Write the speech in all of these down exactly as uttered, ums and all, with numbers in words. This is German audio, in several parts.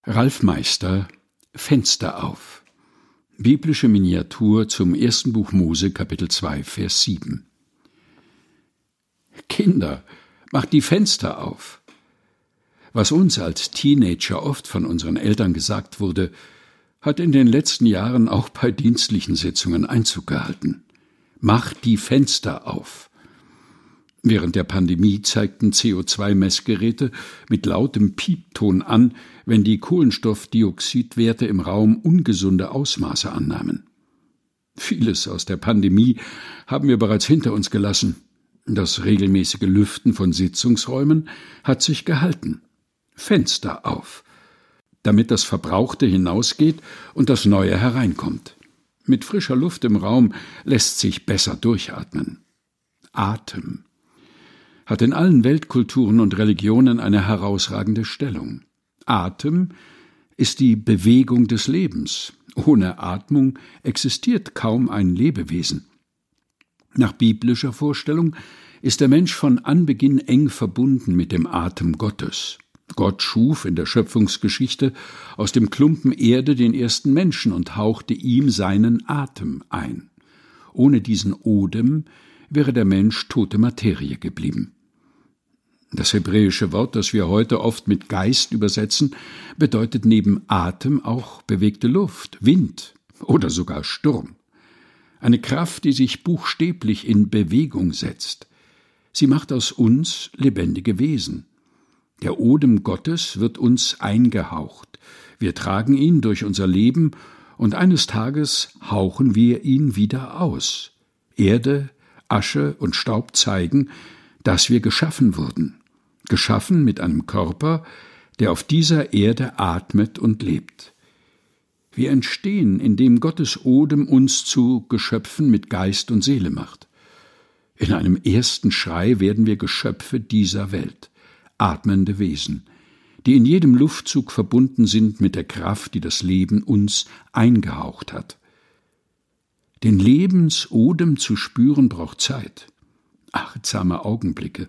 Ralf Meister, Fenster auf. Biblische Miniatur zum ersten Buch Mose, Kapitel zwei, Vers sieben. Kinder, macht die Fenster auf. Was uns als Teenager oft von unseren Eltern gesagt wurde, hat in den letzten Jahren auch bei dienstlichen Sitzungen Einzug gehalten. Macht die Fenster auf. Während der Pandemie zeigten C O zwei Messgeräte mit lautem Piepton an, wenn die Kohlenstoffdioxidwerte im Raum ungesunde Ausmaße annahmen. Vieles aus der Pandemie haben wir bereits hinter uns gelassen. Das regelmäßige Lüften von Sitzungsräumen hat sich gehalten. Fenster auf, damit das Verbrauchte hinausgeht und das Neue hereinkommt. Mit frischer Luft im Raum lässt sich besser durchatmen. Atem hat in allen Weltkulturen und Religionen eine herausragende Stellung. Atem ist die Bewegung des Lebens. Ohne Atmung existiert kaum ein Lebewesen. Nach biblischer Vorstellung ist der Mensch von Anbeginn eng verbunden mit dem Atem Gottes. Gott schuf in der Schöpfungsgeschichte aus dem Klumpen Erde den ersten Menschen und hauchte ihm seinen Atem ein. Ohne diesen Odem wäre der Mensch tote Materie geblieben. Das hebräische Wort, das wir heute oft mit Geist übersetzen, bedeutet neben Atem auch bewegte Luft, Wind oder sogar Sturm. Eine Kraft, die sich buchstäblich in Bewegung setzt. Sie macht aus uns lebendige Wesen. Der Odem Gottes wird uns eingehaucht. Wir tragen ihn durch unser Leben und eines Tages hauchen wir ihn wieder aus. Erde, Asche und Staub zeigen, dass wir geschaffen wurden. Geschaffen mit einem Körper, der auf dieser Erde atmet und lebt. Wir entstehen, indem Gottes Odem uns zu Geschöpfen mit Geist und Seele macht. In einem ersten Schrei werden wir Geschöpfe dieser Welt, atmende Wesen, die in jedem Luftzug verbunden sind mit der Kraft, die das Leben uns eingehaucht hat. Den Lebensodem zu spüren braucht Zeit, achtsame Augenblicke.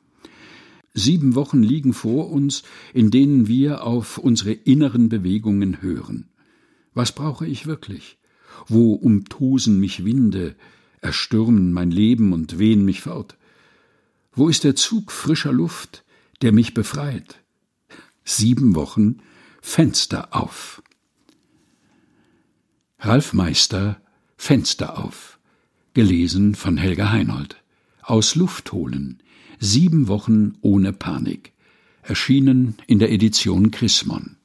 Sieben Wochen liegen vor uns, in denen wir auf unsere inneren Bewegungen hören. Was brauche ich wirklich? Wo umtosen mich Winde, erstürmen mein Leben und wehen mich fort? Wo ist der Zug frischer Luft, der mich befreit? Sieben Wochen Fenster auf. Ralf Meister, Fenster auf. Gelesen von Helga Heinold. Aus Luft holen. Sieben Wochen ohne Panik. Erschienen in der Edition Chrismon.